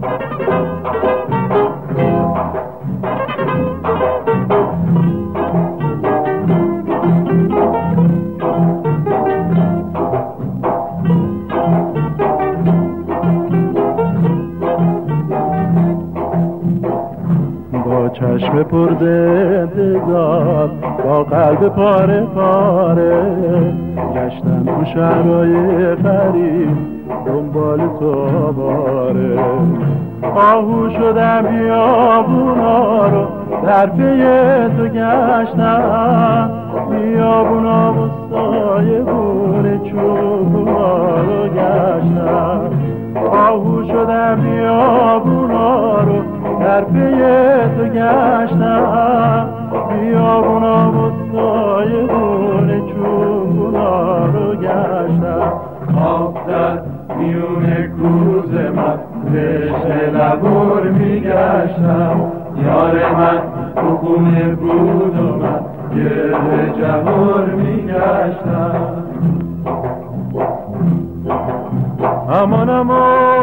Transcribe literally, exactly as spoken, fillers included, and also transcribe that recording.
چشم پر انتظار با قلب پاره پاره گشتم تو شهرهای غریب دنبال تو باره آهو شدم بیابونا رو در پی تو گشتم بیابونا و سایبون چوبونا رو گشتم آهو شدم بیابونا رو در پی تو گشتم بیابونا و سایبون چوبونا رو گشتم آب در میون کوز من رشته لبور میگشتم یار من تو خونه بود و من گرد جهور میگشتم امان امان